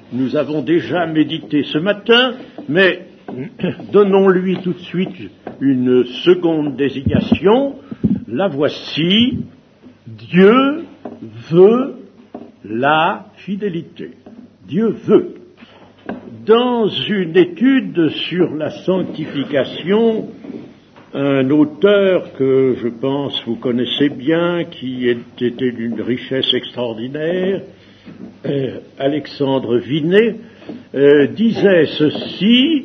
nous avons déjà médité ce matin, mais donnons-lui tout de suite une seconde désignation. La voici, Dieu veut la fidélité. Dieu veut. Dans une étude sur la sanctification, un auteur que je pense vous connaissez bien, qui était d'une richesse extraordinaire, Alexandre Vinet, disait ceci: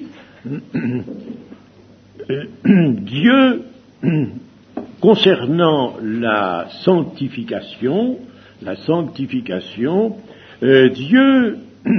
Dieu, concernant la sanctification, Dieu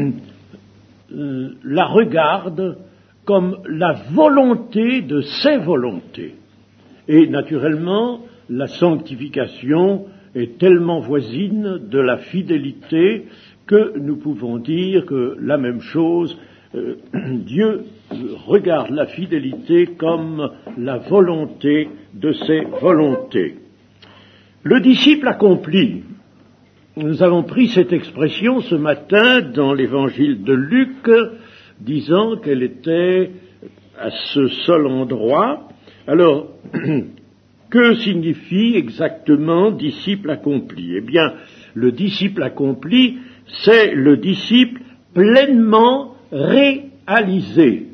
la regarde comme la volonté de ses volontés. Et naturellement, la sanctification est tellement voisine de la fidélité que nous pouvons dire que la même chose, Dieu regarde la fidélité comme la volonté de ses volontés. Le disciple accompli. Nous avons pris cette expression ce matin dans l'évangile de Luc, disant qu'elle était à ce seul endroit. Alors, que signifie exactement disciple accompli? Eh bien, le disciple accompli, c'est le disciple pleinement réalisé.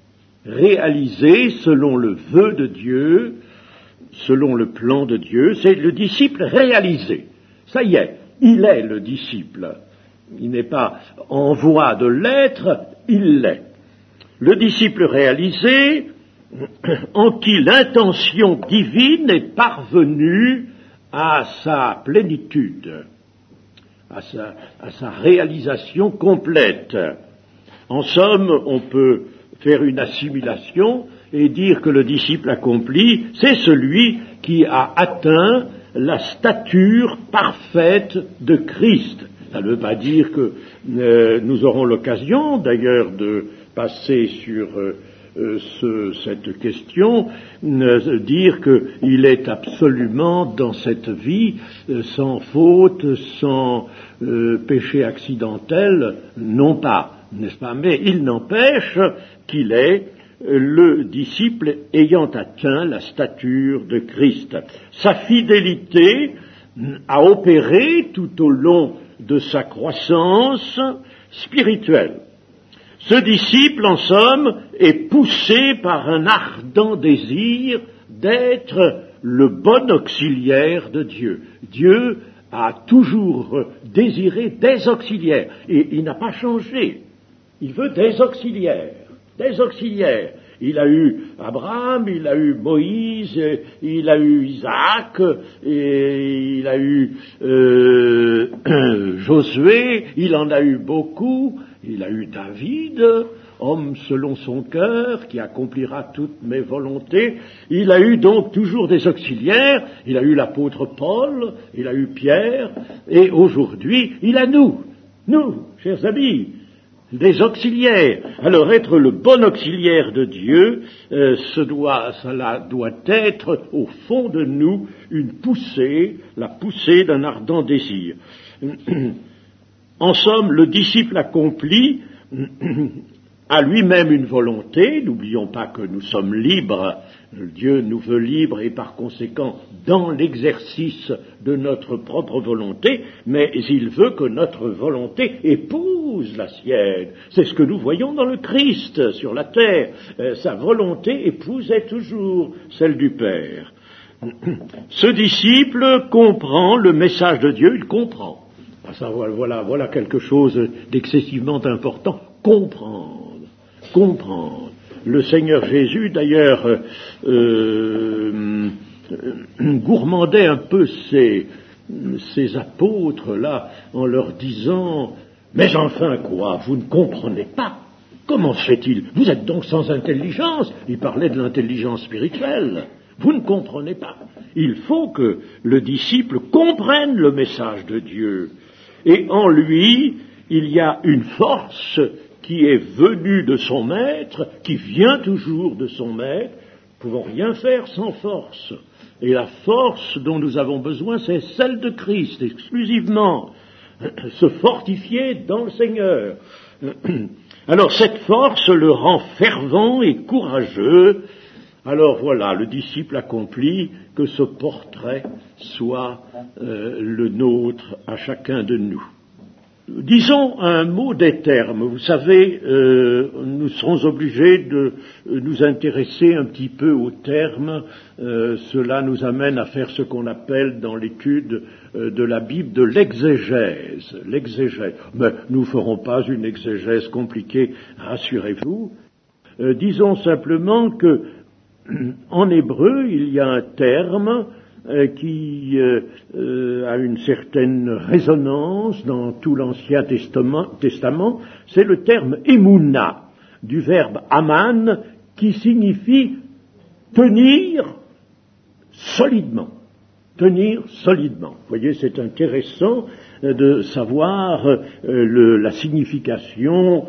Réalisé selon le vœu de Dieu, selon le plan de Dieu, c'est le disciple réalisé. Ça y est, il est le disciple. Il n'est pas en voie de l'être, il l'est. Le disciple réalisé, en qui l'intention divine est parvenue à sa plénitude, à sa réalisation complète. En somme, on peut faire une assimilation et dire que le disciple accompli, c'est celui qui a atteint la stature parfaite de Christ. Ça ne veut pas dire que nous aurons l'occasion, d'ailleurs, de passer sur cette question, dire qu'il est absolument dans cette vie sans faute, sans péché accidentel, non pas, n'est-ce pas? Mais il n'empêche qu'il est le disciple ayant atteint la stature de Christ. Sa fidélité a opéré tout au long de sa croissance spirituelle. Ce disciple, en somme, est poussé par un ardent désir d'être le bon auxiliaire de Dieu. Dieu a toujours désiré des auxiliaires, et il n'a pas changé. Il veut des auxiliaires. Des auxiliaires. Il a eu Abraham, il a eu Moïse, il a eu Isaac, et il a eu Josué, il en a eu beaucoup, il a eu David, homme selon son cœur, qui accomplira toutes mes volontés. Il a eu donc toujours des auxiliaires, il a eu l'apôtre Paul, il a eu Pierre, et aujourd'hui, il a nous, chers amis, des auxiliaires. Alors être le bon auxiliaire de Dieu, cela doit être au fond de nous une poussée, la poussée d'un ardent désir. En somme, le disciple accompli a lui-même une volonté. N'oublions pas que nous sommes libres. Dieu nous veut libres et par conséquent dans l'exercice de notre propre volonté, mais il veut que notre volonté épouse la sienne. C'est ce que nous voyons dans le Christ sur la terre. Sa volonté épousait toujours celle du Père. Ce disciple comprend le message de Dieu, il comprend. Voilà quelque chose d'excessivement important. Comprendre. Le Seigneur Jésus, d'ailleurs, gourmandait un peu ces apôtres-là en leur disant « Mais enfin quoi, vous ne comprenez pas? Comment se fait-il? Vous êtes donc sans intelligence ?» Il parlait de l'intelligence spirituelle. Vous ne comprenez pas. Il faut que le disciple comprenne le message de Dieu. Et en lui, il y a une force qui est venue de son maître, qui vient toujours de son maître. Nous ne pouvons rien faire sans force. Et la force dont nous avons besoin, c'est celle de Christ, exclusivement. se fortifier dans le Seigneur. Alors cette force le rend fervent et courageux. Alors voilà, le disciple accomplit, que ce portrait soit le nôtre à chacun de nous. Disons un mot des termes. Vous savez, nous serons obligés de nous intéresser un petit peu aux termes. Cela nous amène à faire ce qu'on appelle dans l'étude de la Bible de l'exégèse. L'exégèse. Mais nous ne ferons pas une exégèse compliquée, rassurez-vous. Disons simplement que en hébreu, il y a un terme qui a une certaine résonance dans tout l'Ancien Testament, c'est le terme émouna, du verbe aman, qui signifie tenir solidement. Tenir solidement. Vous voyez, c'est intéressant de savoir la signification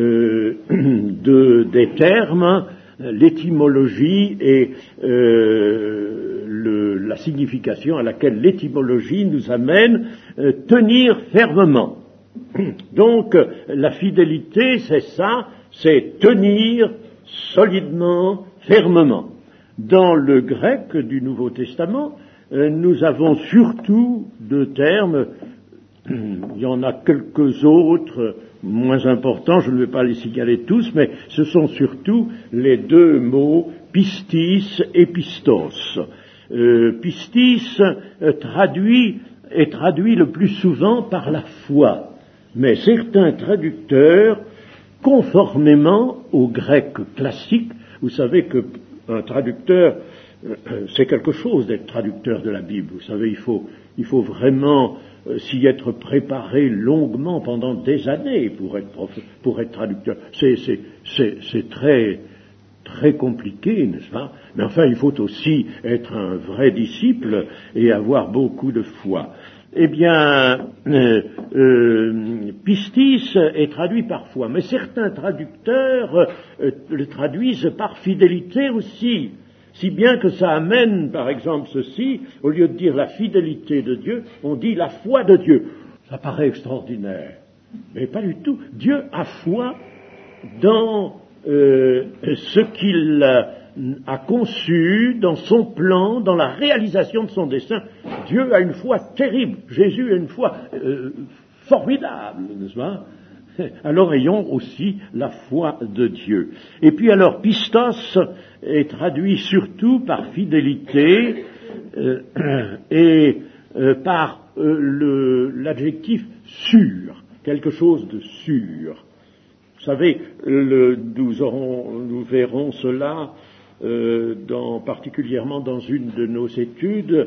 des termes, l'étymologie et la signification à laquelle l'étymologie nous amène, tenir fermement. Donc, la fidélité, c'est ça, c'est tenir solidement, fermement. Dans le grec du Nouveau Testament, nous avons surtout deux termes, il y en a quelques autres moins importants, je ne vais pas les signaler tous, mais ce sont surtout les deux mots pistis et pistos. Pistis est traduit le plus souvent par la foi, mais certains traducteurs, conformément au grec classique, vous savez qu'un traducteur, c'est quelque chose d'être traducteur de la Bible, vous savez, il faut vraiment s'y être préparé longuement pendant des années pour être traducteur. C'est très, très compliqué, n'est-ce pas? Mais enfin, il faut aussi être un vrai disciple et avoir beaucoup de foi. Eh bien, pistis est traduit par foi, mais certains traducteurs le traduisent par fidélité aussi. Si bien que ça amène, par exemple, ceci, au lieu de dire la fidélité de Dieu, on dit la foi de Dieu. Ça paraît extraordinaire, mais pas du tout. Dieu a foi dans ce qu'il a conçu, dans son plan, dans la réalisation de son dessein. Dieu a une foi terrible. Jésus a une foi formidable, n'est-ce pas? Alors ayons aussi la foi de Dieu. Et puis alors, pistos est traduit surtout par fidélité et par l'adjectif sûr, quelque chose de sûr. Vous savez, nous verrons cela particulièrement dans une de nos études.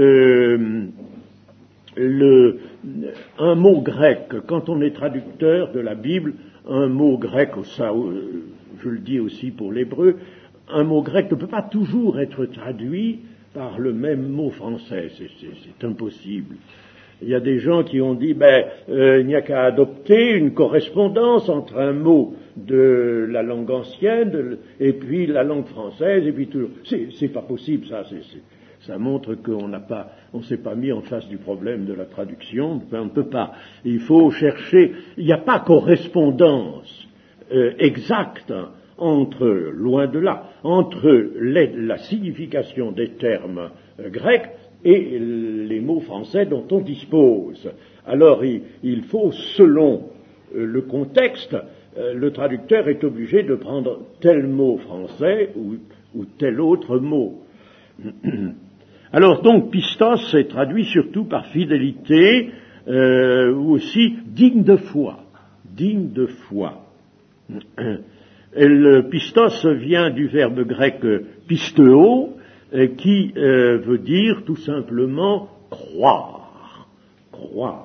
Un mot grec, quand on est traducteur de la Bible, un mot grec, ça, je le dis aussi pour l'hébreu, un mot grec ne peut pas toujours être traduit par le même mot français, c'est impossible. Il y a des gens qui ont dit, il n'y a qu'à adopter une correspondance entre un mot de la langue ancienne et puis la langue française, et puis tout. C'est pas possible, ça. Ça montre qu'on ne s'est pas mis en face du problème de la traduction. On ne peut pas. Il faut chercher. Il n'y a pas correspondance exacte loin de là, entre la signification des termes grecs et les mots français dont on dispose. Alors, il faut, selon le contexte, le traducteur est obligé de prendre tel mot français ou tel autre mot. Alors donc, pistos est traduit surtout par fidélité, ou aussi digne de foi. Digne de foi. Et le pistos vient du verbe grec pisteo, qui veut dire tout simplement croire. Croire.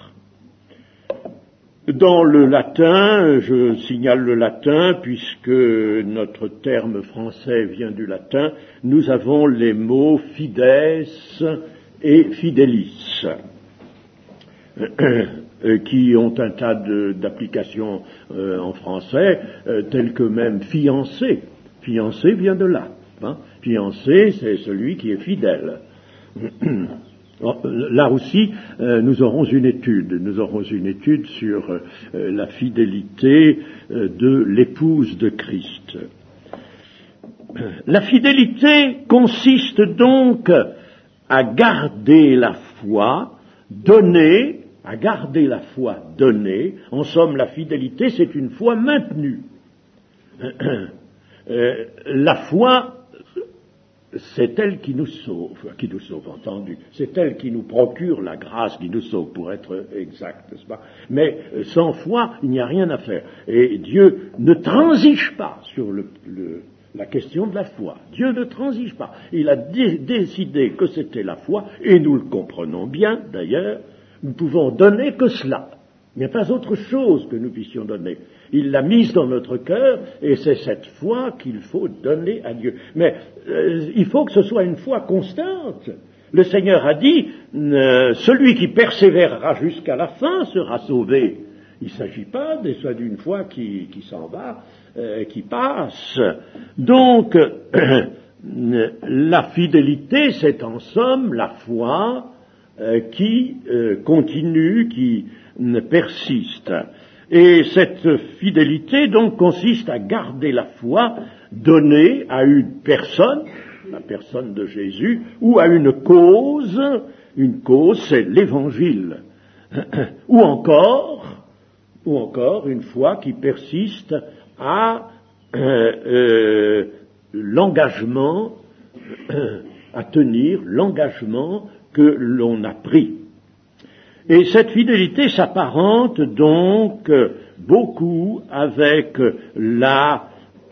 Dans le latin, je signale le latin, puisque notre terme français vient du latin, nous avons les mots fides et fidelis, qui ont un tas d'applications en français, telles que même fiancé. Fiancé vient de là. Fiancé, c'est celui qui est fidèle. Là aussi, nous aurons une étude sur la fidélité de l'épouse de Christ. La fidélité consiste donc à garder la foi donnée, En somme, la fidélité, c'est une foi maintenue. La foi, c'est elle qui nous sauve, entendu. C'est elle qui nous procure la grâce qui nous sauve, pour être exact, n'est-ce pas? Mais sans foi, il n'y a rien à faire. Et Dieu ne transige pas sur la question de la foi. Dieu ne transige pas. Il a décidé que c'était la foi, et nous le comprenons bien, d'ailleurs. Nous pouvons donner que cela. Il n'y a pas autre chose que nous puissions donner. Il l'a mise dans notre cœur, et c'est cette foi qu'il faut donner à Dieu. Mais il faut que ce soit une foi constante. Le Seigneur a dit, celui qui persévérera jusqu'à la fin sera sauvé. Il ne s'agit pas d'une foi qui s'en va, qui passe. Donc, la fidélité, c'est en somme la foi qui continue, qui persiste. Et cette fidélité, donc, consiste à garder la foi donnée à une personne, la personne de Jésus, ou à une cause. Une cause, c'est l'Évangile. Ou encore une foi qui persiste à l'engagement, à tenir l'engagement que l'on a pris. Et cette fidélité s'apparente donc beaucoup avec la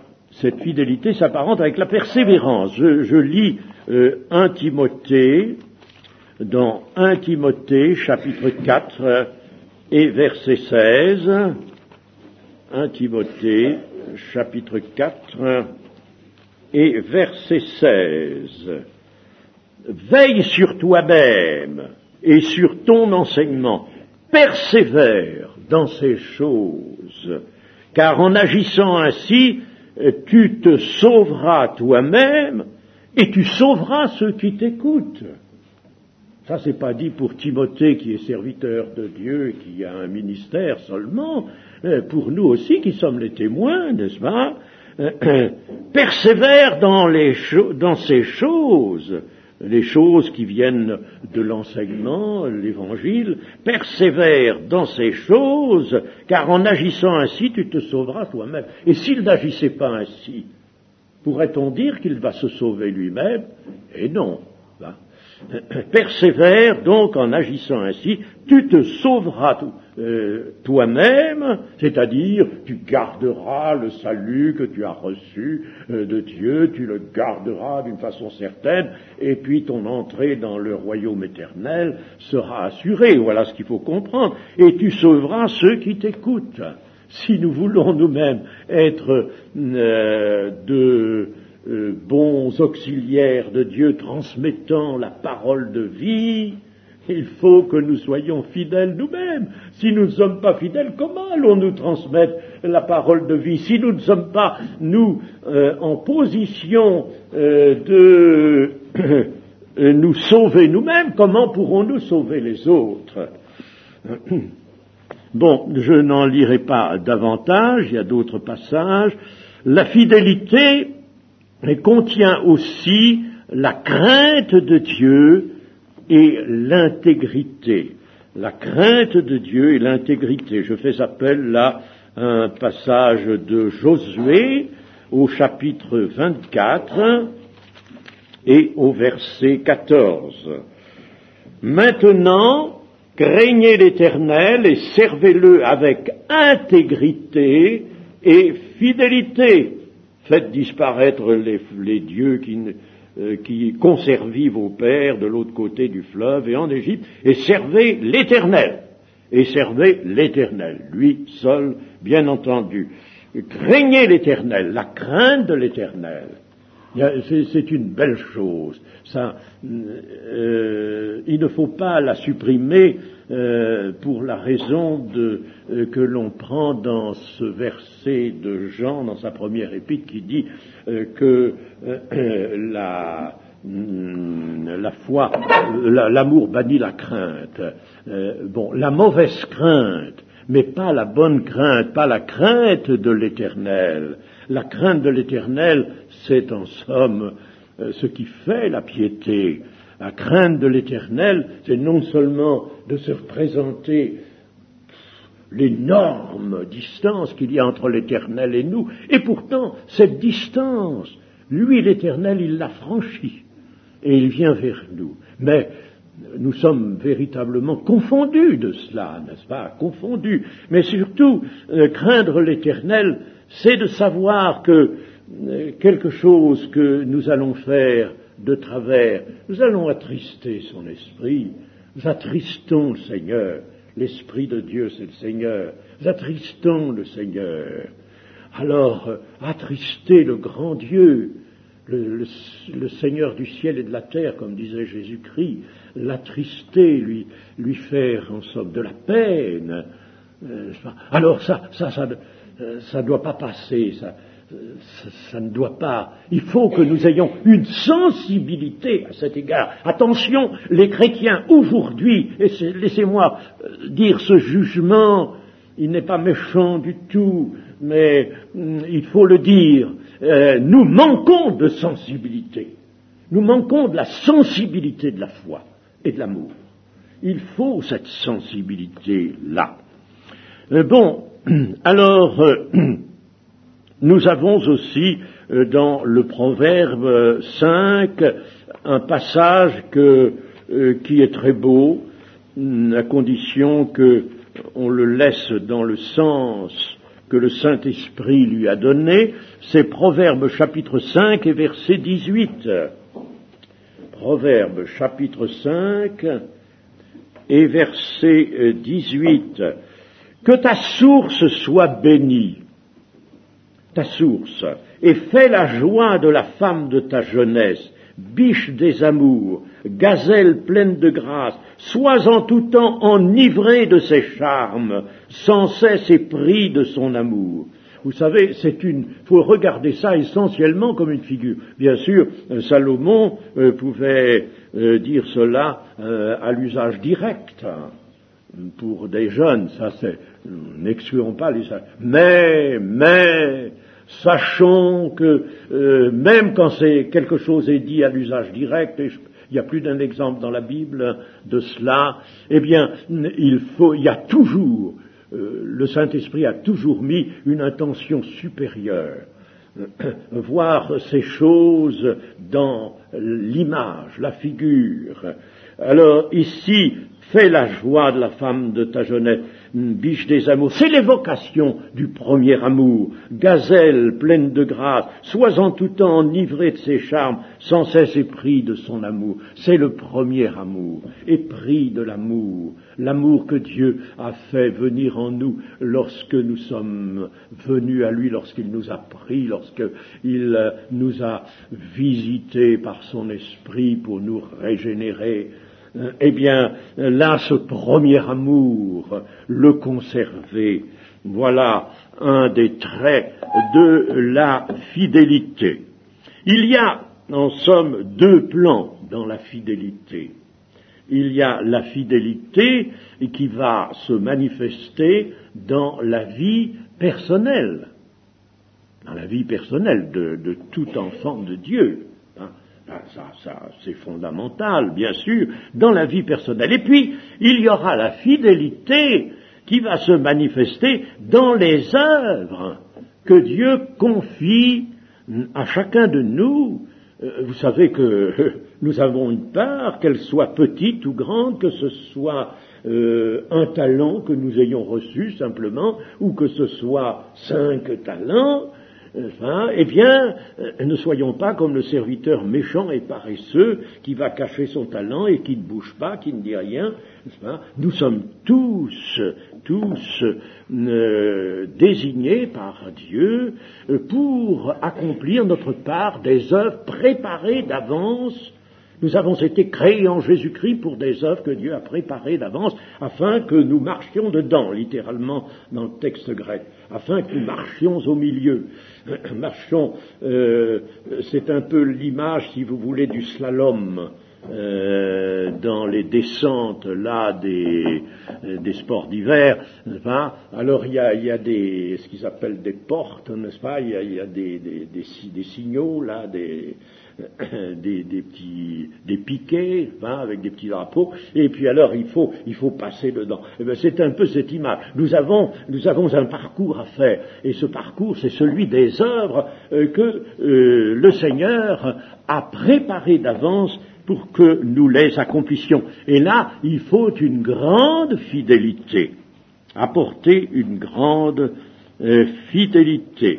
persévérance. Je lis 1 Timothée, dans 1 Timothée, chapitre 4 et verset 16. 1 Timothée, chapitre 4 et verset 16. Veille sur toi-même et sur ton enseignement, persévère dans ces choses, car en agissant ainsi, tu te sauveras toi-même et tu sauveras ceux qui t'écoutent. Ça, c'est pas dit pour Timothée qui est serviteur de Dieu et qui a un ministère seulement, pour nous aussi qui sommes les témoins, n'est-ce pas? Persévère dans ces choses, les choses qui viennent de l'enseignement, l'évangile, persévère dans ces choses, car en agissant ainsi, tu te sauveras toi-même. Et s'il n'agissait pas ainsi, pourrait-on dire qu'il va se sauver lui-même? Et non. Persévère donc en agissant ainsi, tu te sauveras toi-même, c'est-à-dire tu garderas le salut que tu as reçu de Dieu, tu le garderas d'une façon certaine, et puis ton entrée dans le royaume éternel sera assurée. Voilà ce qu'il faut comprendre. Et tu sauveras ceux qui t'écoutent. Si nous voulons nous-mêmes être bons auxiliaires de Dieu transmettant la parole de vie, il faut que nous soyons fidèles nous-mêmes. Si nous ne sommes pas fidèles, comment allons-nous transmettre la parole de vie? Si nous ne sommes pas, en position de nous sauver nous-mêmes, comment pourrons-nous sauver les autres? Bon, je n'en lirai pas davantage, il y a d'autres passages. La fidélité contient aussi la crainte de Dieu et l'intégrité. La crainte de Dieu et l'intégrité. Je fais appel là à un passage de Josué au chapitre 24 et au verset 14. Maintenant, craignez l'Éternel et servez-le avec intégrité et fidélité. Faites disparaître les dieux qui conservaient vos pères de l'autre côté du fleuve et en Égypte, et servez l'Éternel. Et servez l'Éternel, lui seul, bien entendu. Craignez l'Éternel, la crainte de l'Éternel. C'est une belle chose. Ça, il ne faut pas la supprimer pour la raison que l'on prend dans ce verset de Jean, dans sa première épître, qui dit que la foi, l'amour bannit la crainte. La mauvaise crainte, mais pas la bonne crainte, pas la crainte de l'Éternel. La crainte de l'Éternel, c'est en somme ce qui fait la piété. La crainte de l'Éternel, c'est non seulement de se représenter l'énorme distance qu'il y a entre l'Éternel et nous, et pourtant, cette distance, lui, l'Éternel, il l'a franchie, et il vient vers nous. Mais nous sommes véritablement confondus de cela, n'est-ce pas? Confondus. Mais surtout, craindre l'Éternel, c'est de savoir que quelque chose que nous allons faire de travers, nous allons attrister son esprit, nous attristons le Seigneur. L'Esprit de Dieu, c'est le Seigneur. Nous attristons le Seigneur. Alors, attrister le grand Dieu, le Seigneur du ciel et de la terre, comme disait Jésus-Christ, l'attrister, lui faire, en somme, de la peine. Alors, ça ne doit pas passer, ça ne doit pas. Il faut que nous ayons une sensibilité à cet égard. Attention, les chrétiens aujourd'hui, et laissez-moi dire ce jugement, il n'est pas méchant du tout, mais il faut le dire, nous manquons de sensibilité. Nous manquons de la sensibilité de la foi et de l'amour. Il faut cette sensibilité-là. Alors, nous avons aussi dans le Proverbe 5 un passage qui est très beau, à condition qu'on le laisse dans le sens que le Saint-Esprit lui a donné. C'est Proverbe chapitre 5 et verset 18. Proverbe chapitre 5 et verset 18. Que ta source soit bénie, ta source, et fais la joie de la femme de ta jeunesse, biche des amours, gazelle pleine de grâce, sois en tout temps enivré de ses charmes, sans cesse épris de son amour. Vous savez, faut regarder ça essentiellement comme une figure. Bien sûr, Salomon pouvait dire cela à l'usage direct. Pour des jeunes, ça c'est, n'excluons pas les mais, sachons que même quand quelque chose est dit à l'usage direct, et il y a plus d'un exemple dans la Bible de cela, eh bien, il y a toujours, le Saint-Esprit a toujours mis une intention supérieure. Voir ces choses dans l'image, la figure. Alors ici, fais la joie de la femme de ta jeunesse, biche des amours. C'est l'évocation du premier amour. Gazelle pleine de grâce, sois en tout temps enivré de ses charmes, sans cesse épris de son amour. C'est le premier amour, épris de l'amour. L'amour que Dieu a fait venir en nous lorsque nous sommes venus à lui, lorsqu'il nous a pris, lorsqu'il nous a visités par son esprit pour nous régénérer. Eh bien, là, ce premier amour, le conserver, voilà un des traits de la fidélité. Il y a, en somme, deux plans dans la fidélité. Il y a la fidélité qui va se manifester dans la vie personnelle, de tout enfant de Dieu. Ça, c'est fondamental, bien sûr, dans la vie personnelle. Et puis, il y aura la fidélité qui va se manifester dans les œuvres que Dieu confie à chacun de nous. Vous savez que nous avons une part, qu'elle soit petite ou grande, que ce soit un talent que nous ayons reçu simplement, ou que ce soit 5 talents. Eh bien, ne soyons pas comme le serviteur méchant et paresseux qui va cacher son talent et qui ne bouge pas, qui ne dit rien. Nous sommes tous désignés par Dieu pour accomplir notre part des œuvres préparées d'avance Nous avons été créés en Jésus-Christ pour des œuvres que Dieu a préparées d'avance, afin que nous marchions dedans, littéralement dans le texte grec, afin que nous marchions au milieu. C'est un peu l'image, si vous voulez, du slalom. Dans les descentes là des sports d'hiver, n'est-ce pas? Alors il y a ce qu'ils appellent des portes, n'est-ce pas? Il y a des signaux là, des piquets, hein, avec des petits drapeaux, et puis alors il faut passer dedans. Et bien, c'est un peu cette image. Nous avons un parcours à faire, et ce parcours, c'est celui des œuvres que le Seigneur a préparées d'avance pour que nous les accomplissions. Et là, il faut une grande fidélité, apporter une grande fidélité.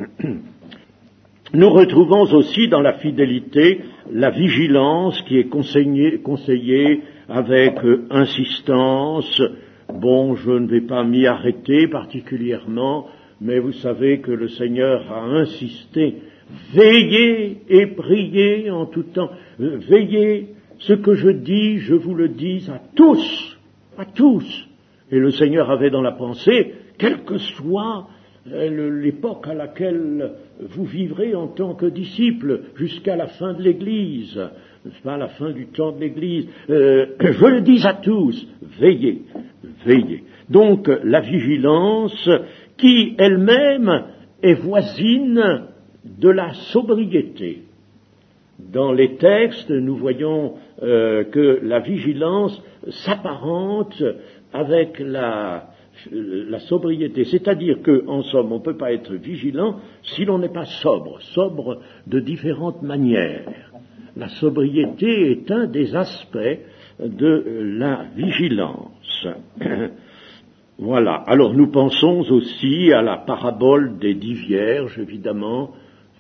Nous retrouvons aussi dans la fidélité la vigilance qui est conseillée avec insistance. Bon, je ne vais pas m'y arrêter particulièrement, mais vous savez que le Seigneur a insisté. Veillez et priez en tout temps. Veillez, ce que je dis, je vous le dis à tous. Et le Seigneur avait dans la pensée, quelle que soit l'époque à laquelle vous vivrez en tant que disciples, jusqu'à la fin de l'Église, n'est-ce pas, la fin du temps de l'Église, je le dis à tous, veillez. Donc, la vigilance qui elle-même est voisine de la sobriété. Dans les textes, nous voyons que la vigilance s'apparente avec la sobriété. C'est-à-dire qu'en somme, on ne peut pas être vigilant si l'on n'est pas sobre de différentes manières. La sobriété est un des aspects de la vigilance. Voilà. Alors nous pensons aussi à la parabole des 10 vierges, évidemment.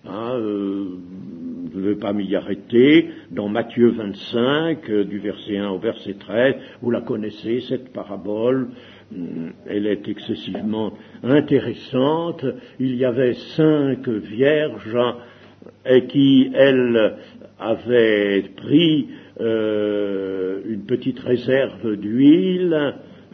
Je ne vais pas m'y arrêter. Dans Matthieu 25, du verset 1 au verset 13, vous la connaissez, cette parabole. Elle est excessivement intéressante. Il y avait 5 vierges qui, elles, avaient pris une petite réserve d'huile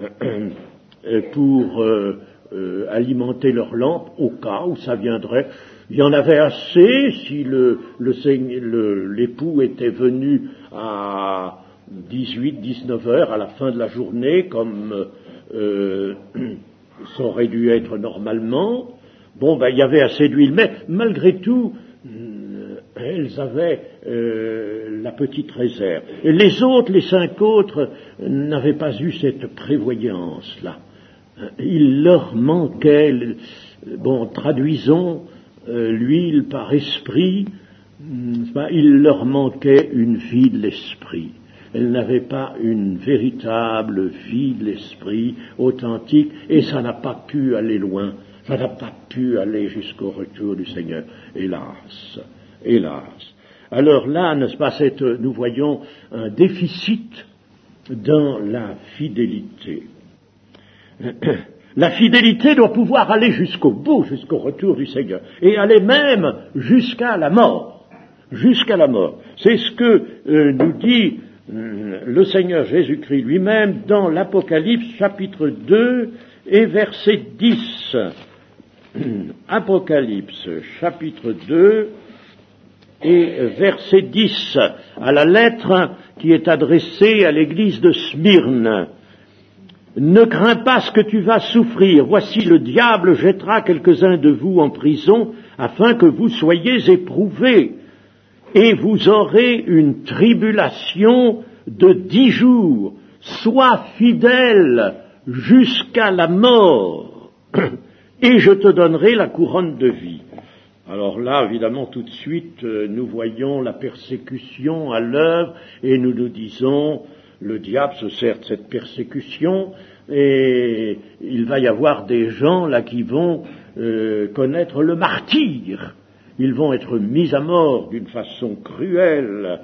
pour alimenter leur lampe au cas où ça viendrait. Il y en avait assez si l'époux était venu à 18-19 heures à la fin de la journée, comme ça aurait dû être normalement. Bon, il y avait assez d'huile, mais malgré tout, elles avaient la petite réserve. Et les 5 autres, n'avaient pas eu cette prévoyance-là. Il leur manquait, traduisons l'huile par esprit, il leur manquait une vie de l'esprit. Elles n'avaient pas une véritable vie de l'esprit authentique, et ça n'a pas pu aller loin, ça n'a pas pu aller jusqu'au retour du Seigneur, hélas. Alors là, n'est-ce pas, nous voyons un déficit dans la fidélité. La fidélité doit pouvoir aller jusqu'au bout, jusqu'au retour du Seigneur, et aller même jusqu'à la mort. C'est ce que nous dit le Seigneur Jésus-Christ lui-même dans l'Apocalypse chapitre 2 et verset 10. Apocalypse chapitre 2 et verset 10, à la lettre qui est adressée à l'église de Smyrne. Ne crains pas ce que tu vas souffrir. Voici, le diable jettera quelques-uns de vous en prison afin que vous soyez éprouvés. Et vous aurez une tribulation de 10 jours. Sois fidèle jusqu'à la mort, et je te donnerai la couronne de vie. Alors là, évidemment, tout de suite, nous voyons la persécution à l'œuvre, et nous nous disons, le diable se sert de cette persécution, et il va y avoir des gens là qui vont connaître le martyre. Ils vont être mis à mort d'une façon cruelle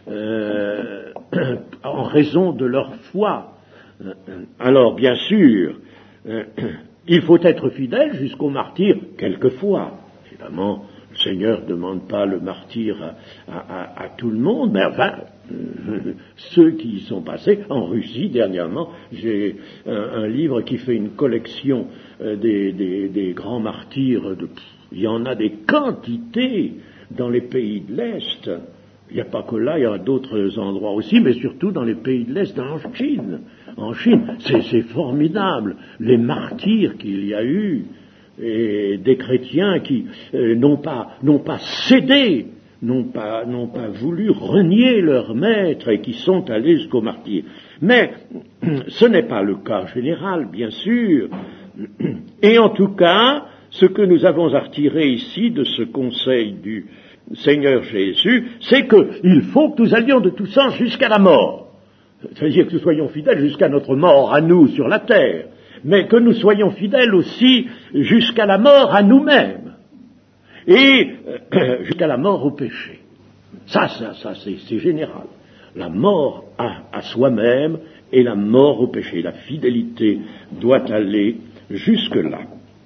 en raison de leur foi. Alors, bien sûr, il faut être fidèle jusqu'au martyre, quelquefois. Évidemment, Le Seigneur ne demande pas le martyre à tout le monde, mais enfin, ceux qui y sont passés, en Russie dernièrement, j'ai un livre qui fait une collection des grands martyrs, il y en a des quantités dans les pays de l'Est. Il n'y a pas que là, il y a d'autres endroits aussi, mais surtout dans les pays de l'Est, en Chine. En Chine, c'est formidable, les martyrs qu'il y a eu, et des chrétiens qui n'ont pas cédé, n'ont pas voulu renier leur maître et qui sont allés jusqu'au martyr. Mais ce n'est pas le cas général, bien sûr. Et en tout cas, ce que nous avons à retirer ici de ce conseil du Seigneur Jésus, c'est qu'il faut que nous allions de tout sens jusqu'à la mort. C'est-à-dire que nous soyons fidèles jusqu'à notre mort à nous sur la terre, mais que nous soyons fidèles aussi jusqu'à la mort à nous-mêmes et jusqu'à la mort au péché. Ça c'est général. La mort à soi-même et la mort au péché. La fidélité doit aller jusque-là.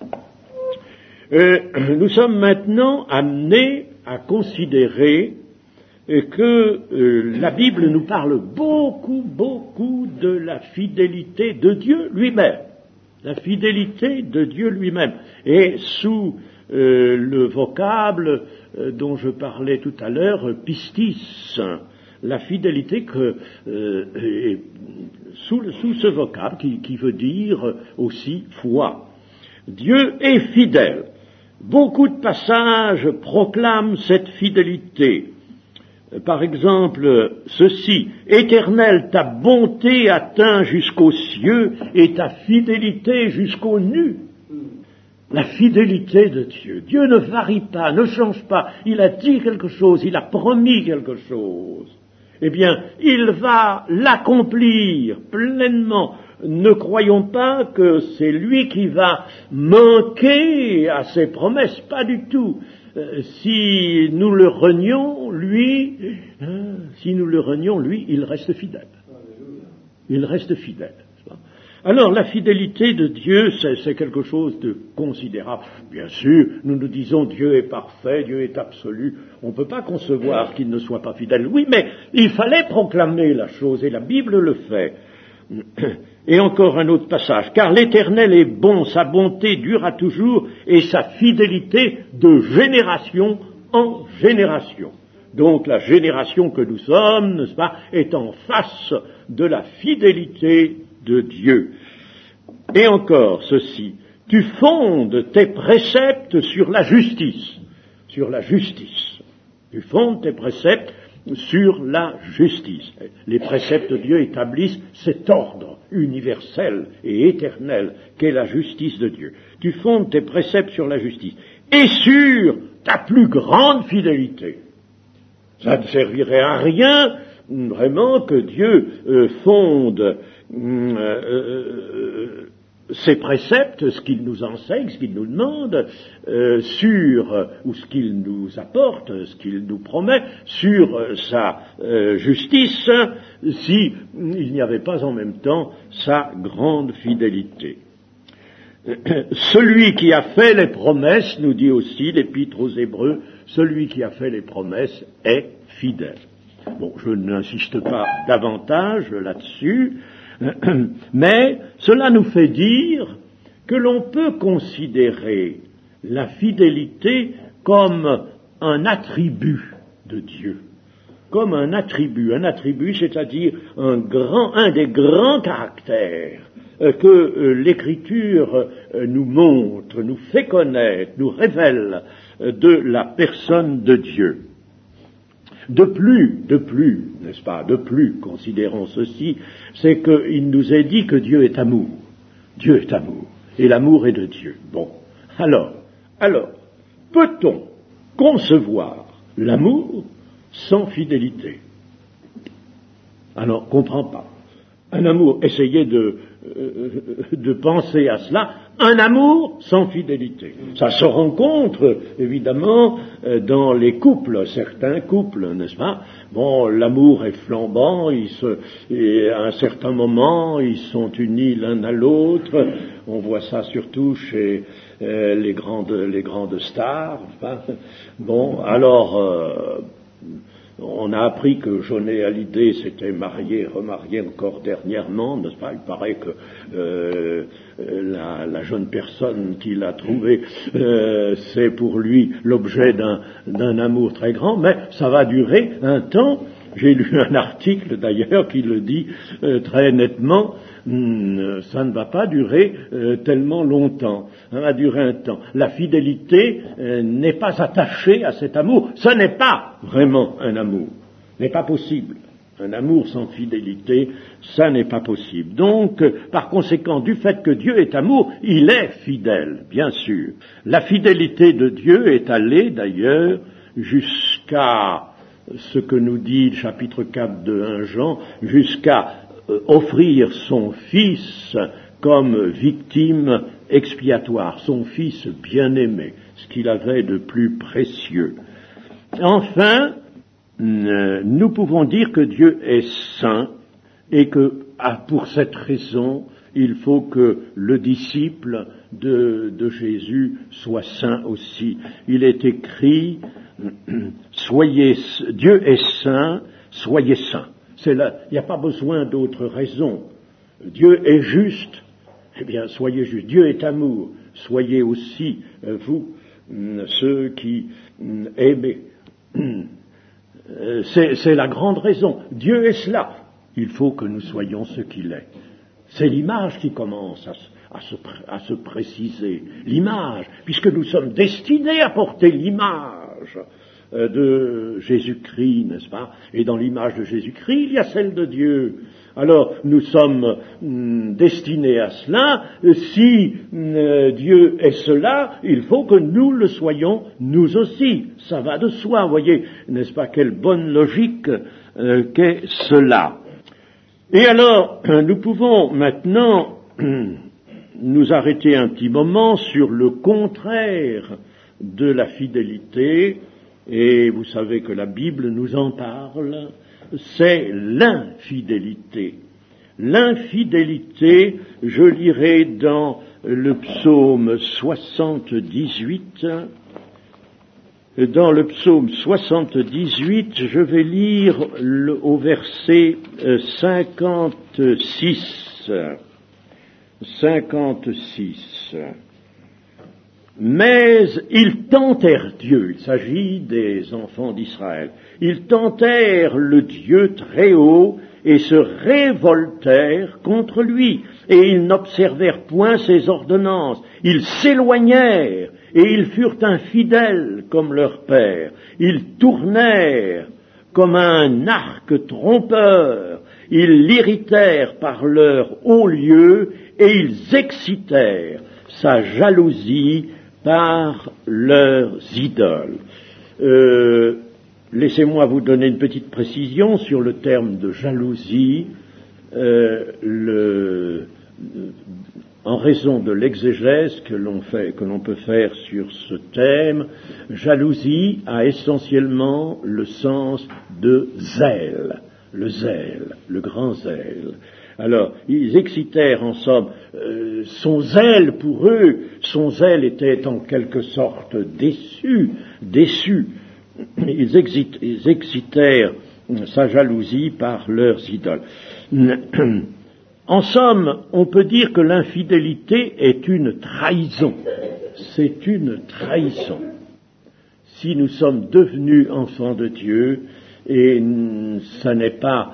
Nous sommes maintenant amenés à considérer que la Bible nous parle beaucoup de la fidélité de Dieu lui-même. La fidélité de Dieu lui-même. Et sous le vocable dont je parlais tout à l'heure, pistis, la fidélité sous ce vocable qui veut dire aussi foi. Dieu est fidèle. Beaucoup de passages proclament cette fidélité. Par exemple, ceci, Éternel, ta bonté atteint jusqu'aux cieux et ta fidélité jusqu'aux nues. La fidélité de Dieu. Dieu ne varie pas, ne change pas. Il a dit quelque chose, il a promis quelque chose. Eh bien, il va l'accomplir pleinement. Ne croyons pas que c'est lui qui va manquer à ses promesses, pas du tout. Si nous le renions, lui, il reste fidèle. Il reste fidèle. Alors, la fidélité de Dieu, c'est quelque chose de considérable. Bien sûr, nous nous disons Dieu est parfait, Dieu est absolu. On ne peut pas concevoir qu'il ne soit pas fidèle. Oui, mais il fallait proclamer la chose, et la Bible le fait. Et encore un autre passage. Car l'Éternel est bon, sa bonté durera toujours, et sa fidélité de génération en génération. Donc la génération que nous sommes, n'est-ce pas, est en face de la fidélité de Dieu. Et encore ceci, tu fondes tes préceptes sur la justice. Sur la justice. Tu fondes tes préceptes sur la justice. Les préceptes de Dieu établissent cet ordre universel et éternel qu'est la justice de Dieu. Tu fondes tes préceptes sur la justice et sur ta plus grande fidélité. Ça ne servirait à rien vraiment que Dieu fonde ses préceptes, ce qu'il nous enseigne, ce qu'il nous demande, ou ce qu'il nous apporte, ce qu'il nous promet, sur sa justice, si il n'y avait pas en même temps sa grande fidélité. Celui qui a fait les promesses, nous dit aussi l'Épître aux Hébreux, celui qui a fait les promesses est fidèle. Bon, je n'insiste pas davantage là-dessus, mais cela nous fait dire que l'on peut considérer la fidélité comme un attribut de Dieu. Comme un attribut, c'est-à-dire un des grands caractères que l'Écriture nous montre, nous fait connaître, nous révèle de la personne de Dieu. De plus, n'est-ce pas, considérons ceci, c'est qu'il nous est dit que Dieu est amour. Dieu est amour. Et l'amour est de Dieu. Bon. Alors, peut-on concevoir l'amour sans fidélité? Alors, comprends pas. Un amour, essayez de penser à cela, un amour sans fidélité. Ça se rencontre, évidemment, dans les couples, certains couples, n'est-ce pas? Bon, l'amour est flambant, et à un certain moment, ils sont unis l'un à l'autre. On voit ça surtout chez les grandes stars. Enfin, bon, alors... on a appris que Johnny Hallyday s'était remarié encore dernièrement, n'est-ce pas? Il paraît que la jeune personne qu'il a trouvée, c'est pour lui l'objet d'un amour très grand, mais ça va durer un temps. J'ai lu un article d'ailleurs qui le dit très nettement. Ça ne va pas durer tellement longtemps. Ça va durer un temps. La fidélité n'est pas attachée à cet amour. Ce n'est pas vraiment un amour. Ce n'est pas possible. Un amour sans fidélité, ça n'est pas possible. Donc, par conséquent, du fait que Dieu est amour, il est fidèle, bien sûr. La fidélité de Dieu est allée d'ailleurs jusqu'à ce que nous dit le chapitre 4 de 1 Jean, jusqu'à offrir son Fils comme victime expiatoire, son Fils bien-aimé, ce qu'il avait de plus précieux. Enfin, nous pouvons dire que Dieu est saint et que, pour cette raison, il faut que le disciple de Jésus soit saint aussi. Il est écrit, Dieu est saint, soyez saints. Il n'y a pas besoin d'autre raison. Dieu est juste, eh bien, soyez justes. Dieu est amour, soyez aussi, vous, ceux qui aimez. C'est la grande raison. Dieu est cela. Il faut que nous soyons ce qu'il est. C'est l'image qui commence à se préciser. L'image, puisque nous sommes destinés à porter l'image de Jésus-Christ, n'est-ce pas? Et dans l'image de Jésus-Christ, il y a celle de Dieu. Alors, nous sommes destinés à cela. Si Dieu est cela, il faut que nous le soyons, nous aussi. Ça va de soi, voyez, n'est-ce pas? Quelle bonne logique qu'est cela. Et alors, nous pouvons maintenant nous arrêter un petit moment sur le contraire de la fidélité. Et vous savez que la Bible nous en parle, c'est l'infidélité. L'infidélité, je lirai dans le psaume 78, dans le psaume 78, je vais lire au verset 56. 56. Mais ils tentèrent Dieu, il s'agit des enfants d'Israël, ils tentèrent le Dieu très haut et se révoltèrent contre lui, et ils n'observèrent point ses ordonnances, ils s'éloignèrent, et ils furent infidèles comme leur père, ils tournèrent comme un arc trompeur, ils l'irritèrent par leur haut lieu, et ils excitèrent sa jalousie par leurs idoles. Laissez-moi vous donner une petite précision sur le terme de jalousie. En raison de l'exégèse que l'on peut faire sur ce thème, jalousie a essentiellement le sens de zèle, le grand zèle. Alors, ils excitèrent en somme son zèle pour eux, son zèle était en quelque sorte déçu. Ils excitèrent sa jalousie par leurs idoles. En somme, on peut dire que l'infidélité est une trahison. C'est une trahison. Si nous sommes devenus enfants de Dieu, et ça n'est pas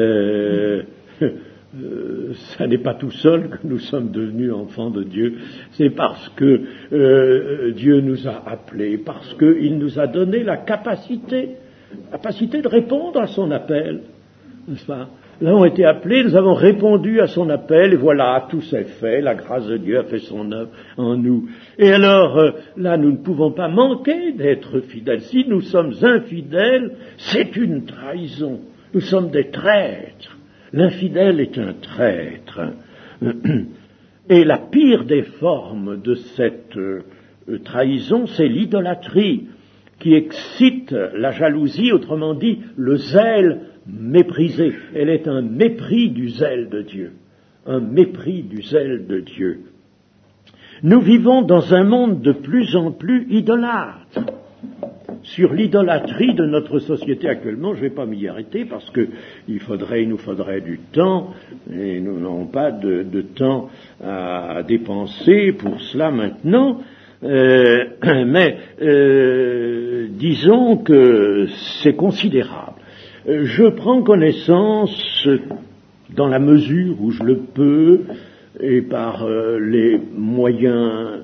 tout seul que nous sommes devenus enfants de Dieu, c'est parce que Dieu nous a appelés, parce qu'il nous a donné la capacité de répondre à son appel, n'est-ce pas? Nous avons été appelés, nous avons répondu à son appel, et voilà, tout s'est fait, la grâce de Dieu a fait son œuvre en nous. Et alors, là, nous ne pouvons pas manquer d'être fidèles. Si nous sommes infidèles, c'est une trahison. Nous sommes des traîtres. L'infidèle est un traître. Et la pire des formes de cette trahison, c'est l'idolâtrie qui excite la jalousie, autrement dit, le zèle méprisé. Elle est un mépris du zèle de Dieu. Un mépris du zèle de Dieu. Nous vivons dans un monde de plus en plus idolâtre. Sur l'idolâtrie de notre société actuellement, je ne vais pas m'y arrêter parce que il nous faudrait du temps et nous n'avons pas de temps à dépenser pour cela maintenant. Mais disons que c'est considérable. Je prends connaissance, dans la mesure où je le peux, et par les moyens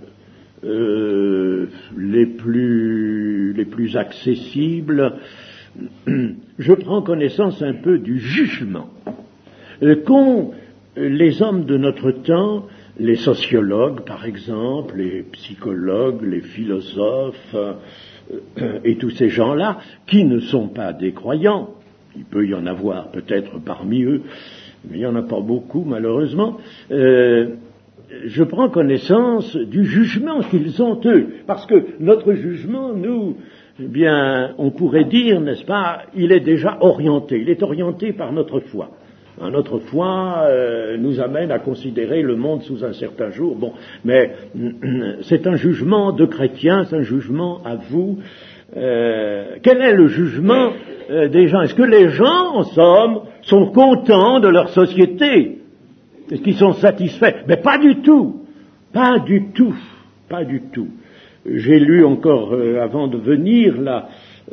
les plus accessibles, je prends connaissance un peu du jugement qu'ont les hommes de notre temps, les sociologues par exemple, les psychologues, les philosophes et tous ces gens-là qui ne sont pas des croyants. Il peut y en avoir peut-être parmi eux, mais il n'y en a pas beaucoup malheureusement. Je prends connaissance du jugement qu'ils ont eux, parce que notre jugement, nous, eh bien, on pourrait dire, n'est-ce pas, il est déjà orienté, il est orienté par notre foi. Notre foi nous amène à considérer le monde sous un certain jour. Bon, mais c'est un jugement de chrétiens, c'est un jugement à vous. Quel est le jugement des gens? Est-ce que les gens, en somme, sont contents de leur société? Est-ce qu'ils sont satisfaits? Mais pas du tout, pas du tout, pas du tout. J'ai lu encore, avant de venir là,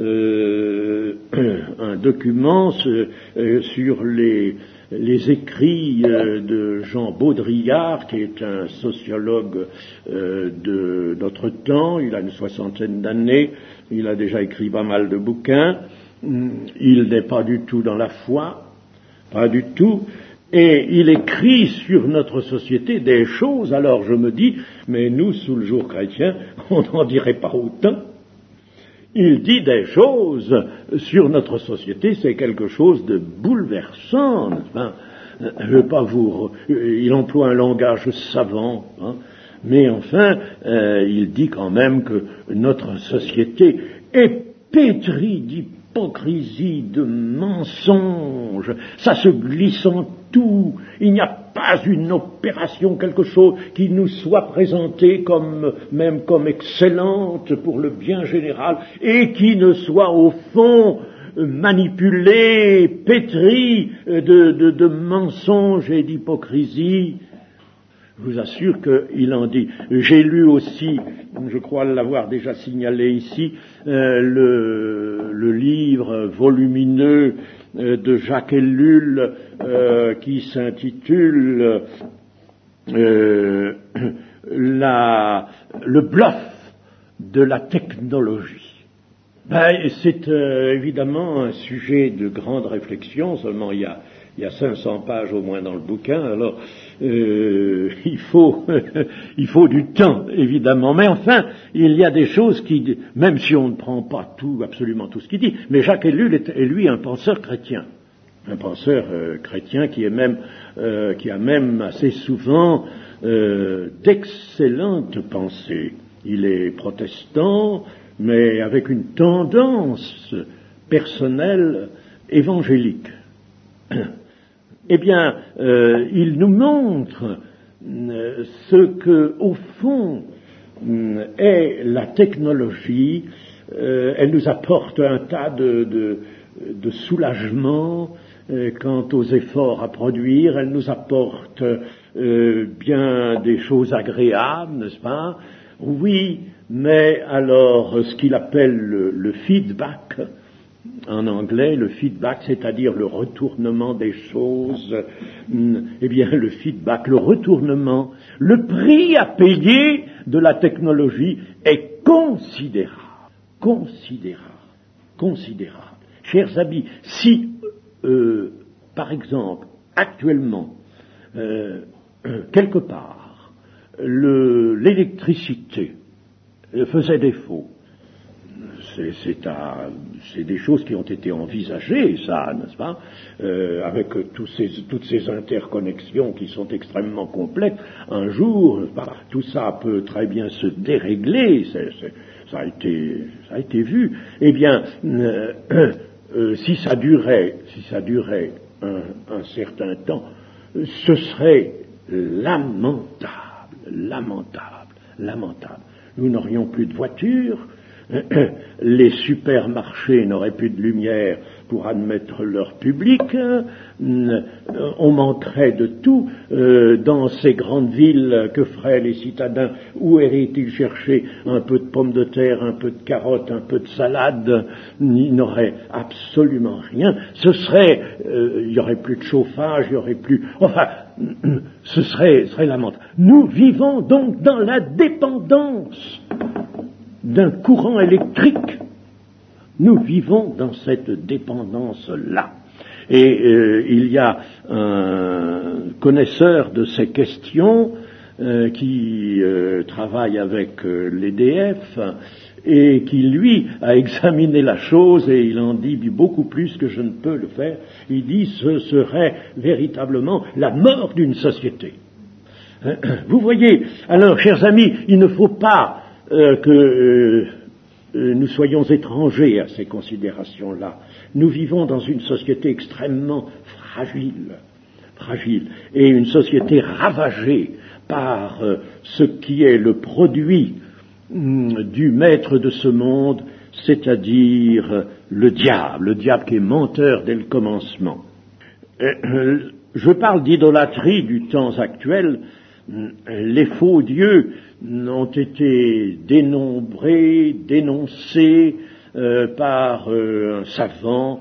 un document sur les écrits de Jean Baudrillard, qui est un sociologue de notre temps. Il a une 60aine d'années, il a déjà écrit pas mal de bouquins. Il n'est pas du tout dans la foi, pas du tout. Et il écrit sur notre société des choses, alors je me dis, mais nous, sous le jour chrétien, on n'en dirait pas autant. Il dit des choses sur notre société, c'est quelque chose de bouleversant. Enfin, je veux pas il emploie un langage savant, hein, mais enfin, il dit quand même que notre société est pétrie d'hypocrisie, de mensonges, ça se glisse en tout, il n'y a pas une opération, quelque chose qui nous soit présenté même comme excellente pour le bien général, et qui ne soit au fond manipulée, pétrie de mensonges et d'hypocrisie. Je vous assure qu'il en dit. J'ai lu aussi, je crois l'avoir déjà signalé ici, le livre volumineux de Jacques Ellul qui s'intitule le bluff de la technologie. C'est évidemment un sujet de grande réflexion, seulement il y a 500 pages au moins dans le bouquin, alors il faut du temps, évidemment. Mais enfin, il y a des choses qui, même si on ne prend pas absolument tout ce qu'il dit, mais Jacques Ellul est lui un penseur chrétien. Un penseur chrétien qui a même assez souvent d'excellentes pensées. Il est protestant, mais avec une tendance personnelle évangélique. Eh bien, il nous montre ce que, au fond, est la technologie. Elle nous apporte un tas de soulagement quant aux efforts à produire. Elle nous apporte bien des choses agréables, n'est-ce pas? Oui, mais alors, ce qu'il appelle le feedback, en anglais, le feedback, c'est-à-dire le retournement des choses, eh bien le feedback, le retournement, le prix à payer de la technologie est considérable, considérable, considérable. Chers amis, si, par exemple, actuellement, quelque part, l'électricité faisait défaut, c'est des choses qui ont été envisagées, ça, n'est-ce pas, avec toutes ces interconnexions qui sont extrêmement complexes. Un jour, tout ça peut très bien se dérégler, ça a été vu. Eh bien, si ça durait un certain temps, ce serait lamentable. Nous n'aurions plus de voitures, les supermarchés n'auraient plus de lumière pour admettre leur public, on manquerait de tout. Dans ces grandes villes, que feraient les citadins? Où iraient-ils chercher un peu de pommes de terre, un peu de carottes, un peu de salade? Ils n'auraient absolument rien. Il y aurait plus de chauffage, il y aurait plus... Enfin, ce serait lamentable. Nous vivons donc dans la dépendance d'un courant électrique. Nous vivons dans cette dépendance-là. Et il y a un connaisseur de ces questions qui travaille avec l'EDF et qui, lui, a examiné la chose et il en dit beaucoup plus que je ne peux le faire. Il dit ce serait véritablement la mort d'une société. Vous voyez, alors, chers amis, il ne faut pas que nous soyons étrangers à ces considérations-là. Nous vivons dans une société extrêmement fragile, et une société ravagée par ce qui est le produit du maître de ce monde, c'est-à-dire le diable qui est menteur dès le commencement. Je parle d'idolâtrie du temps actuel. Les faux dieux ont été dénoncés par un savant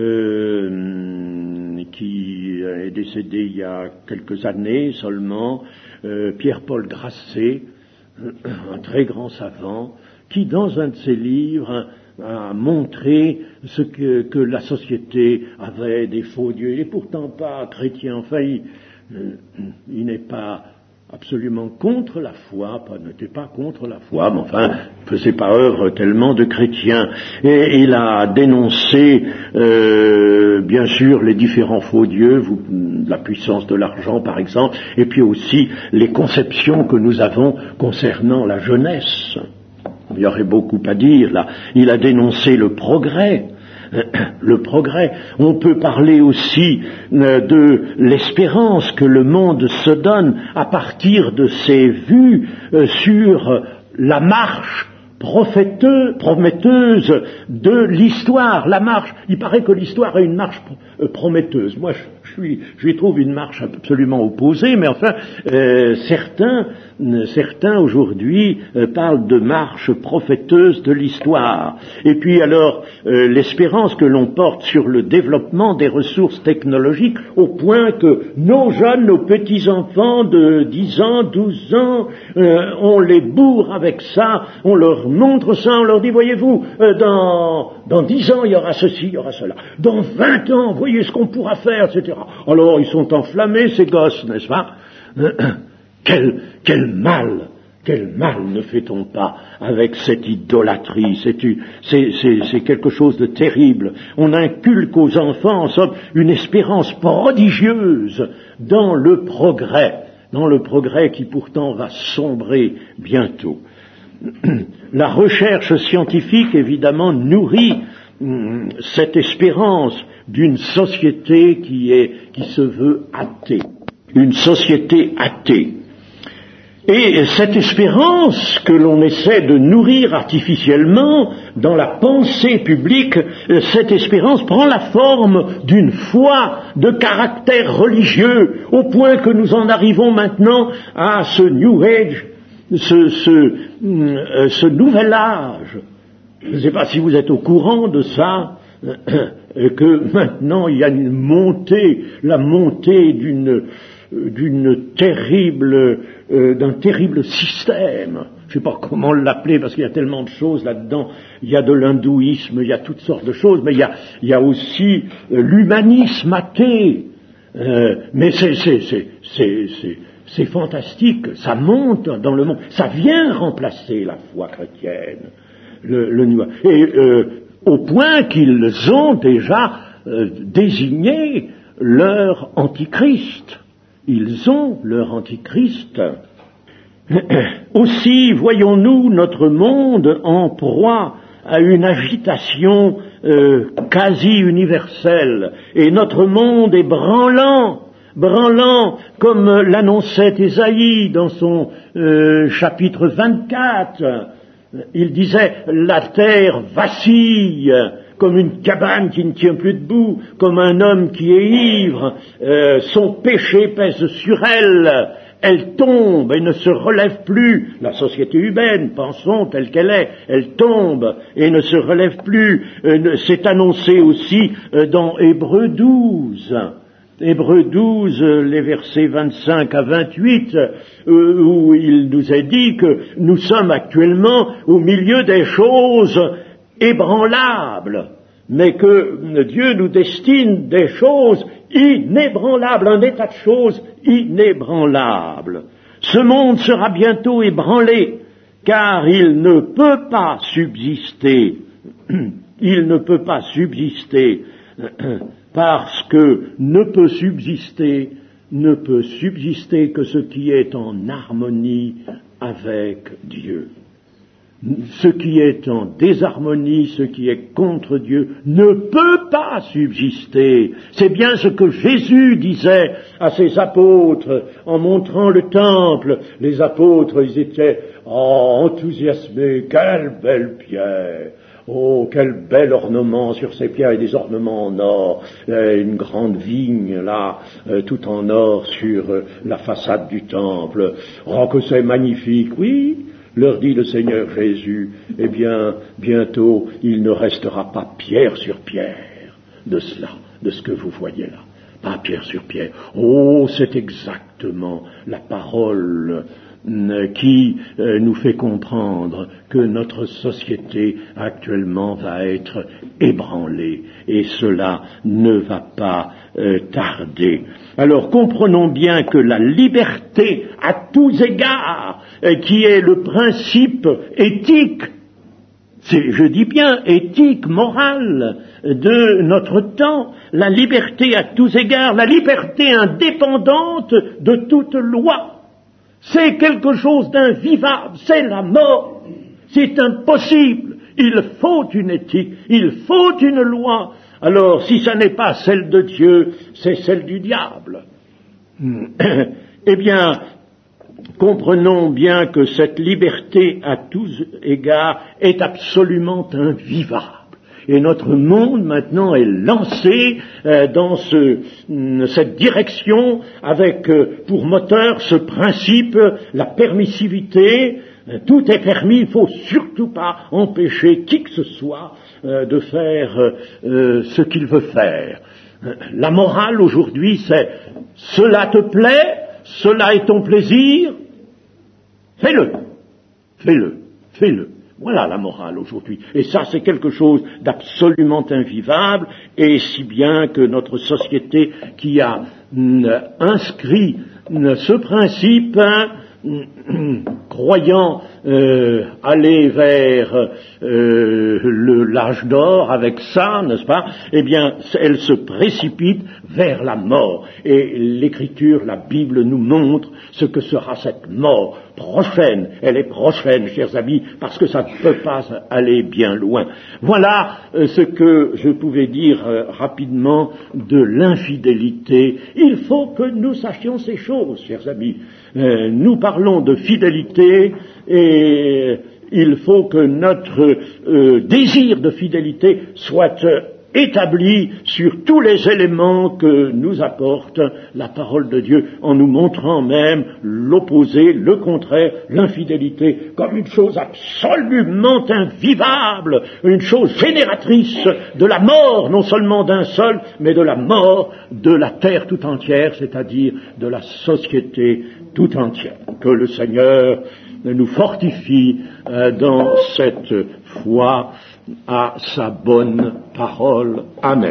qui est décédé il y a quelques années seulement, Pierre-Paul Grasset, un très grand savant, qui dans un de ses livres a montré ce que la société avait des faux dieux. Il n'est pourtant pas chrétien, enfin il n'est pas absolument contre la foi, n'était pas contre la foi, mais enfin, faisait pas œuvre tellement de chrétiens. Et il a dénoncé, bien sûr, les différents faux dieux, la puissance de l'argent, par exemple, et puis aussi les conceptions que nous avons concernant la jeunesse. Il y aurait beaucoup à dire, là. Il a dénoncé le progrès. On peut parler aussi de l'espérance que le monde se donne à partir de ses vues sur la marche prometteuse de l'histoire. La marche, il paraît que l'histoire a une marche prometteuse. Moi, je lui trouve une marche absolument opposée, mais enfin, certains aujourd'hui parlent de marche prophéteuse de l'histoire. Et puis alors, l'espérance que l'on porte sur le développement des ressources technologiques, au point que nos jeunes, nos petits-enfants de 10 ans, 12 ans, on les bourre avec ça, on leur montre ça, on leur dit, voyez-vous, dans 10 ans, il y aura ceci, il y aura cela. Dans 20 ans, voyez ce qu'on pourra faire, etc. Alors, ils sont enflammés, ces gosses, n'est-ce pas? Quel mal ne fait-on pas avec cette idolâtrie? C'est quelque chose de terrible. On inculque aux enfants, en somme, une espérance prodigieuse dans le progrès qui pourtant va sombrer bientôt. La recherche scientifique, évidemment, nourrit cette espérance d'une société qui se veut athée. Une société athée. Et cette espérance que l'on essaie de nourrir artificiellement dans la pensée publique, cette espérance prend la forme d'une foi de caractère religieux, au point que nous en arrivons maintenant à ce New Age, ce nouvel âge. Je ne sais pas si vous êtes au courant de ça, que maintenant il y a la montée d'un terrible système. Je ne sais pas comment l'appeler parce qu'il y a tellement de choses là-dedans. Il y a de l'hindouisme, il y a toutes sortes de choses, mais il y a aussi l'humanisme athée. Mais c'est fantastique, ça monte dans le monde, ça vient remplacer la foi chrétienne. le nuage. Et au point qu'ils ont déjà désigné leur antichrist. Ils ont leur antichrist. Aussi voyons-nous notre monde en proie à une agitation quasi universelle, et notre monde est branlant comme l'annonçait Ésaïe dans son chapitre 24. Il disait, la terre vacille comme une cabane qui ne tient plus debout, comme un homme qui est ivre, son péché pèse sur elle, elle tombe et ne se relève plus. La société humaine, pensons telle qu'elle est, elle tombe et ne se relève plus. C'est annoncé aussi dans Hébreux 12. Hébreux 12, les versets 25 à 28, où il nous est dit que nous sommes actuellement au milieu des choses ébranlables, mais que Dieu nous destine des choses inébranlables, un état de choses inébranlable. Ce monde sera bientôt ébranlé, car il ne peut pas subsister. Il ne peut pas subsister, parce que ne peut subsister que ce qui est en harmonie avec Dieu. Ce qui est en désharmonie, ce qui est contre Dieu, ne peut pas subsister. C'est bien ce que Jésus disait à ses apôtres en montrant le temple. Les apôtres, ils étaient enthousiasmés. Quelle belle pierre! Oh, quel bel ornement sur ces pierres, et des ornements en or, une grande vigne là, tout en or sur la façade du temple. Oh, que c'est magnifique, oui, leur dit le Seigneur Jésus. Eh bien, bientôt, il ne restera pas pierre sur pierre de cela, de ce que vous voyez là. Pas pierre sur pierre. Oh, c'est exactement la parole qui nous fait comprendre que notre société actuellement va être ébranlée, et cela ne va pas tarder. Alors comprenons bien que la liberté à tous égards, qui est le principe éthique, je dis bien éthique, morale de notre temps, la liberté à tous égards, la liberté indépendante de toute loi, c'est quelque chose d'invivable, c'est la mort, c'est impossible, il faut une éthique, il faut une loi. Alors, si ça n'est pas celle de Dieu, c'est celle du diable. Eh bien, comprenons bien que cette liberté à tous égards est absolument invivable. Et notre monde maintenant est lancé dans cette direction avec pour moteur ce principe, la permissivité. Tout est permis, il ne faut surtout pas empêcher qui que ce soit de faire ce qu'il veut faire. La morale aujourd'hui, c'est cela te plaît, cela est ton plaisir, fais-le, fais-le, fais-le. Voilà la morale aujourd'hui. Et ça, c'est quelque chose d'absolument invivable, et si bien que notre société qui a inscrit ce principe, croyant aller vers l'âge d'or avec ça, n'est-ce pas? Eh bien, elle se précipite vers la mort. Et l'Écriture, la Bible nous montre ce que sera cette mort prochaine. Elle est prochaine, chers amis, parce que ça ne peut pas aller bien loin. Voilà ce que je pouvais dire rapidement de l'infidélité. Il faut que nous sachions ces choses, chers amis. Nous parlons de fidélité, et il faut que notre désir de fidélité soit établi sur tous les éléments que nous apporte la parole de Dieu, en nous montrant même l'opposé, le contraire, l'infidélité, comme une chose absolument invivable, une chose génératrice de la mort, non seulement d'un seul, mais de la mort de la terre tout entière, c'est-à-dire de la société tout entière. Que le Seigneur nous fortifie dans cette foi à sa bonne parole. Amen.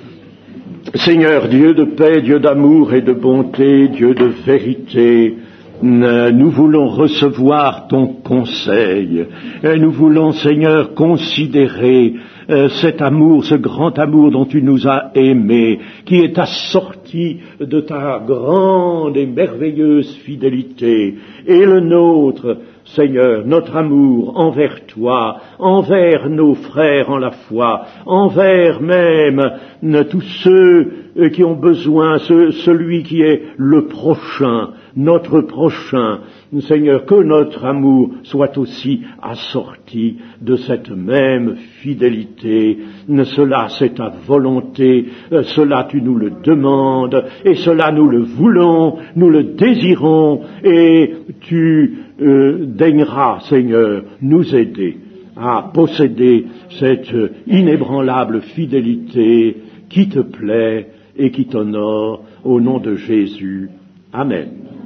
Seigneur, Dieu de paix, Dieu d'amour et de bonté, Dieu de vérité, Nous voulons recevoir ton conseil. Nous voulons, Seigneur, considérer cet amour, ce grand amour dont tu nous as aimés, qui est assorti de ta grande et merveilleuse fidélité, et le nôtre, Seigneur, notre amour envers toi, envers nos frères en la foi, envers même tous ceux qui ont besoin, celui qui est le prochain, notre prochain. Seigneur, que notre amour soit aussi assorti de cette même fidélité. Cela, c'est ta volonté, cela tu nous le demandes, et cela nous le voulons, nous le désirons, et tu daigneras, Seigneur, nous aider à posséder cette inébranlable fidélité qui te plaît et qui t'honore, au nom de Jésus. Amen.